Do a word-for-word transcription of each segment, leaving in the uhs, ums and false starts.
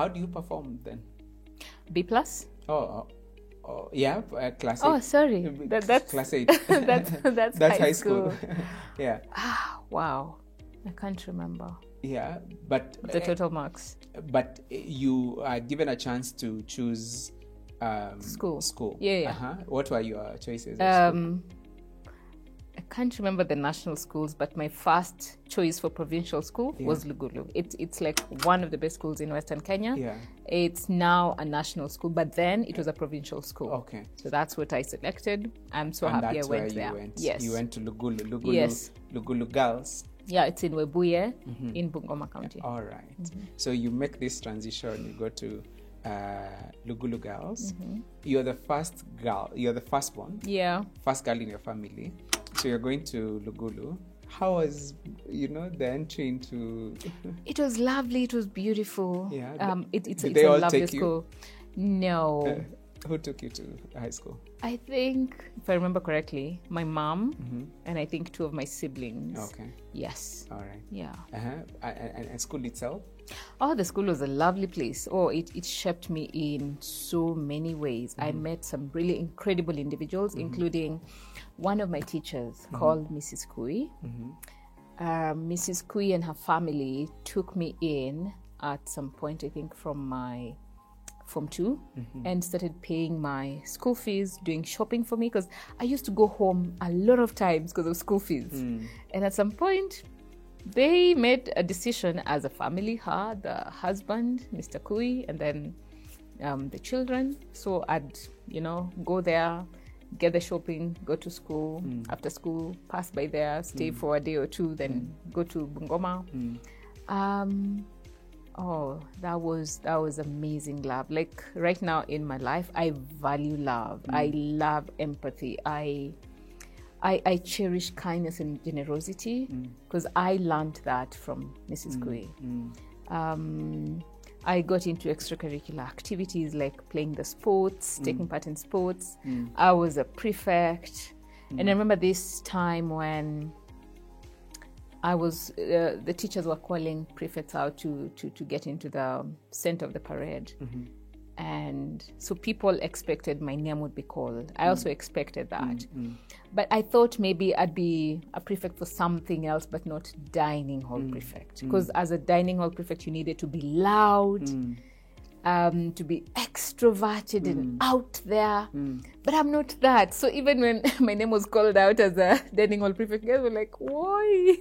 how do you perform then? B plus. Oh, oh, oh yeah, uh, class eight. Oh, sorry. That, that's class eight. that's that's, that's high, high school. school. Yeah. Ah, wow. I can't remember Yeah, but the total marks. But you are given a chance to choose um, School. School. Yeah, yeah. Uh-huh. What were your choices? of school? Um, I can't remember the national schools, but my first choice for provincial school Yeah. was Lugulu. It, it's like one of the best schools in Western Kenya. Yeah. It's now a national school, but then it was a provincial school. Okay. So that's what I selected. I'm so And happy I that's went where you there. went. Yes. You went to Lugulu. Lugulu. Yes. Lugulu Girls. Yeah, it's in Webuye Mm-hmm. in Bungoma County. All right. So you make this transition. You go to uh, Lugulu Girls. Mm-hmm. You're the first girl. You're the firstborn. Yeah. First girl in your family. So you're going to Lugulu. How was, you know, the entry into... It was lovely. It was beautiful. Yeah. Um, it, it's, Did it's they a all lovely take you? school. No. Uh, who took you to high school? I think, if I remember correctly, my mom Mm-hmm. and I think two of my siblings. Okay. Yes. All right. Yeah. Uh-huh. And, and school itself? Oh, the school was a lovely place. Oh, it, it shaped me in so many ways. I met some really incredible individuals, including one of my teachers called Missus Kui. Um, Missus Kui and her family took me in at some point, I think, from my Form two, and started paying my school fees, doing shopping for me, because I used to go home a lot of times because of school fees. And at some point, they made a decision as a family, her, the husband, Mister Kui, and then um, the children. So I'd, you know, go there, get the shopping, go to school, after school, pass by there, stay for a day or two, then go to Bungoma. Um, oh, that was that was amazing love. Like right now in my life, I value love. I love empathy. I I, I cherish kindness and generosity because I learned that from Missus Kui. Um, I got into extracurricular activities like playing the sports, taking part in sports. I was a prefect. And I remember this time when I was, uh, the teachers were calling prefects out to, to, to get into the center of the parade. And so people expected my name would be called. I also expected that. But I thought maybe I'd be a prefect for something else, but not dining hall prefect. Because as a dining hall prefect, you needed to be loud, um, to be extroverted and out there. But I'm not that. So even when my name was called out as a dining hall prefect, guys were like, why?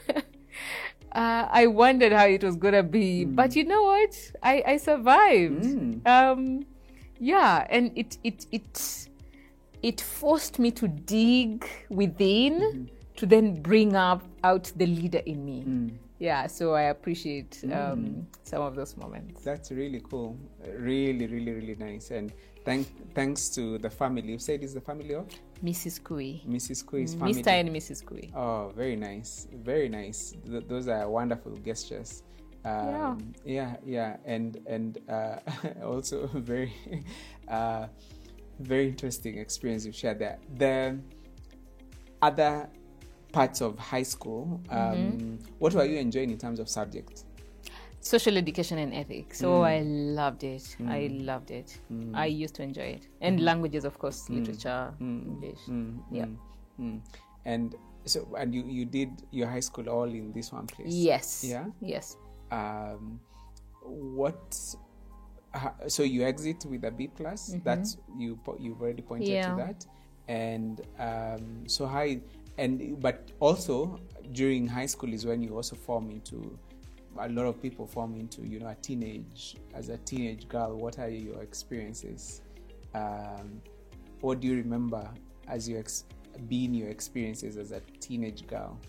Uh, I wondered how it was gonna be, mm. but you know what? I, I survived. Mm. Um, yeah, and it it it it forced me to dig within mm-hmm. to then bring up out the leader in me. Mm. Yeah, so I appreciate um, mm. some of those moments. That's really cool. Really, really, really nice. And thank thanks to the family. You said it's the family of Missus Kui. Missus Kui's mm, family. Mister and Missus Kui. Oh, very nice. Very nice. Th- those are wonderful gestures. Um, yeah. yeah, yeah. And and uh, also very uh, very interesting experience you've shared there. The other parts of high school, um, mm-hmm. what were you enjoying in terms of subjects? Social education and ethics. So mm. I loved it. Mm. I loved it. Mm. I used to enjoy it. And mm. languages, of course, mm. literature, mm. English. Mm. Yeah. Mm. And so, and you, you did your high school all in this one place? Yes. Yeah? Yes. Um, what, uh, so you exit with a B plus. Mm-hmm. That's, you, you've already pointed yeah. to that. And um, so how, and, but also during high school is when you also form into, a lot of people form into, you know, a teenage, as a teenage girl. What are your experiences? Um, what do you remember as you ex- being your experiences as a teenage girl?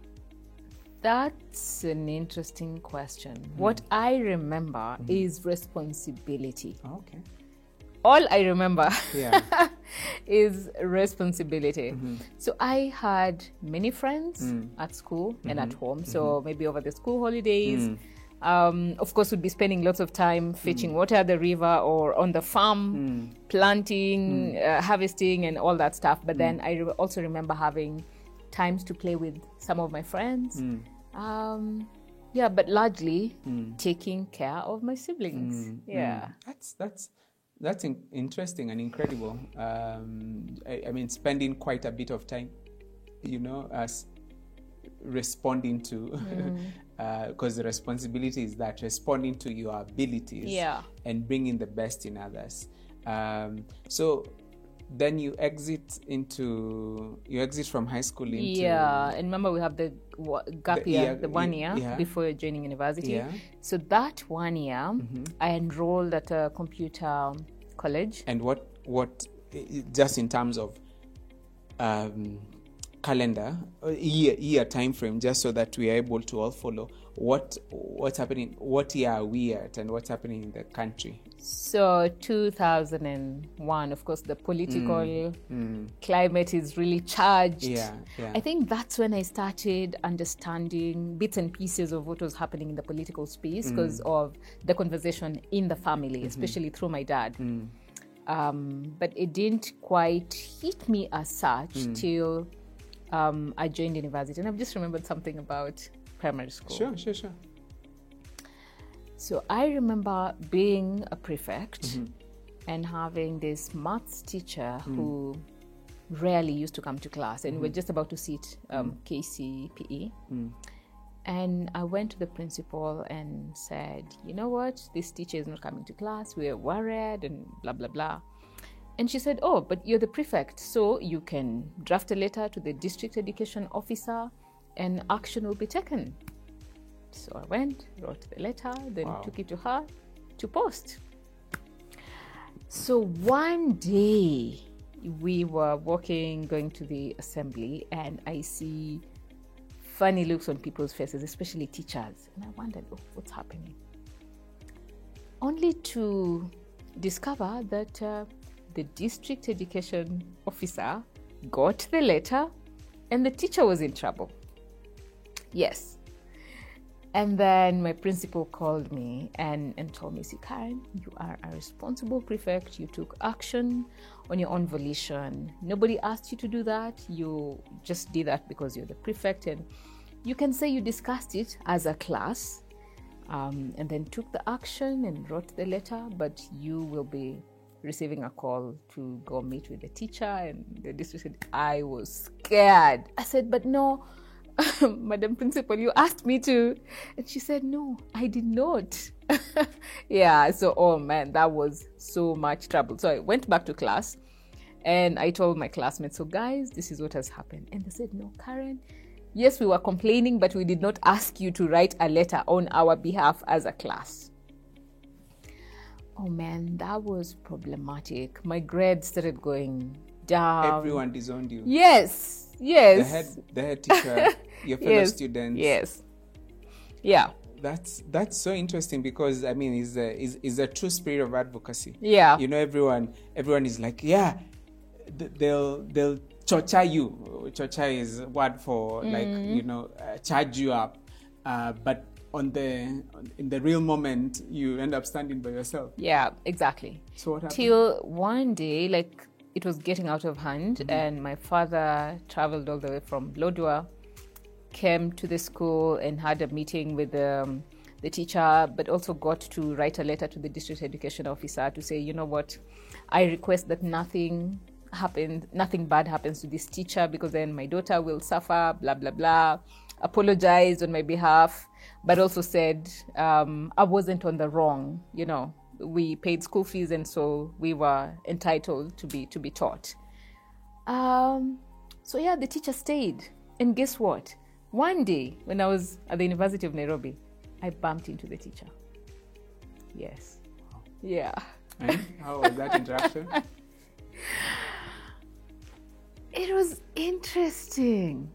That's an interesting question. Mm. What I remember mm. is responsibility. Oh, okay. All I remember yeah. is responsibility. Mm-hmm. So I had many friends mm. at school mm-hmm. and at home. So mm-hmm. maybe over the school holidays, mm. um, of course, we'd be spending lots of time fetching mm. water at the river or on the farm, mm. planting, mm. uh, harvesting, and all that stuff. But mm. then I re- also remember having times to play with some of my friends. Mm. Um, Yeah, but largely mm. taking care of my siblings. Mm. Yeah. Mm. That's that's that's in- interesting and incredible. Um, I, I mean, spending quite a bit of time, you know, as responding to, because mm. uh, the responsibility is that responding to your abilities yeah. and bringing the best in others. Um, so then you exit into you exit from high school into yeah and remember we have the gap the, year yeah, the one year yeah. before joining university. Yeah. So that one year mm-hmm. I enrolled at a computer college. And what what just in terms of um calendar year year time frame, just so that we are able to all follow what what's happening, what year are we at and what's happening in the country? So two thousand one, of course, the political mm, mm. climate is really charged. Yeah, yeah. I think that's when I started understanding bits and pieces of what was happening in the political space because mm. of the conversation in the family, mm-hmm. especially through my dad. Mm. Um, but it didn't quite hit me as such mm. till um, I joined university. And I've just remembered something about primary school. Sure, sure, sure. So I remember being a prefect mm-hmm. and having this maths teacher mm. who rarely used to come to class, and mm-hmm. we're just about to sit um, mm. K C P E. Mm. And I went to the principal and said, you know what, this teacher is not coming to class, we're worried and blah, blah, blah. And she said, oh, but you're the prefect, so you can draft a letter to the district education officer and action will be taken. So I went, wrote the letter, then wow. took it to her to post. So one day we were walking, going to the assembly, and I see funny looks on people's faces, especially teachers. And I wondered, oh, what's happening? Only to discover that uh, the district education officer got the letter and the teacher was in trouble. Yes. And then my principal called me and, and told me, see, Karen, you are a responsible prefect. You took action on your own volition. Nobody asked you to do that. You just did that because you're the prefect. And you can say you discussed it as a class um, and then took the action and wrote the letter, but you will be receiving a call to go meet with the teacher. And the district said, I was scared. I said, but no, Madam Principal, you asked me to. And she said, no, I did not. Yeah, so, oh man, that was so much trouble. So I went back to class and I told my classmates, so guys, this is what has happened. And they said, no, Karen, yes, we were complaining, but we did not ask you to write a letter on our behalf as a class. Oh man, that was problematic. My grades started going down. Everyone disowned you. Yes. Yes. The head, the head teacher, your fellow yes. students. Yes. Yeah. That's that's so interesting because I mean, it's a is is a true spirit of advocacy. Yeah. You know, everyone everyone is like, yeah, they'll they'll chocha you. Chocha is a word for mm. like you know, uh, charge you up, uh, but on the in the real moment, you end up standing by yourself. Yeah, exactly. So what happened? Till one day, like. It was getting out of hand, mm-hmm. and my father traveled all the way from Lodwar, came to the school and had a meeting with um, the teacher, but also got to write a letter to the district education officer to say, you know what, I request that nothing happens, nothing bad happens to this teacher because then my daughter will suffer, blah, blah, blah. Apologized on my behalf, but also said um, I wasn't on the wrong, you know. We paid school fees and so we were entitled to be to be taught. Um, so yeah, the teacher stayed. And guess what? One day when I was at the University of Nairobi, I bumped into the teacher. Yes. Yeah. And how was that interaction? It was interesting.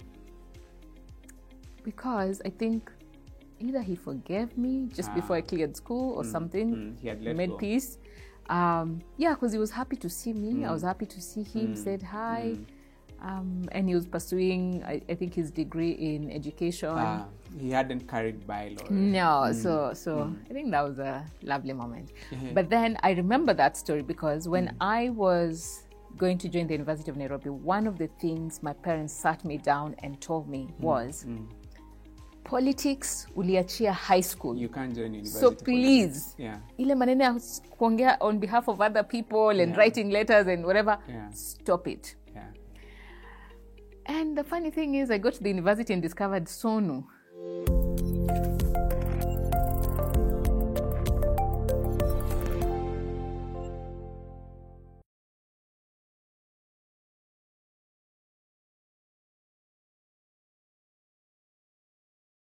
Because I think either he forgave me just ah. before I cleared school or mm, something. Mm, he had let made go. peace. Um, yeah, because he was happy to see me. Mm. I was happy to see him, mm. said hi. Mm. Um, and he was pursuing, I, I think, his degree in education. Ah, he hadn't carried bylaw. No, mm. so so mm. I think that was a lovely moment. But then I remember that story because when mm. I was going to join the University of Nairobi, one of the things my parents sat me down and told me mm. was, mm. politics uliachia high school. You can't join university. So please, yeah. ile maneno ya kuongea on behalf of other people and yeah. writing letters and whatever, yeah. stop it. Yeah. And the funny thing is, I got to the university and discovered Sonu.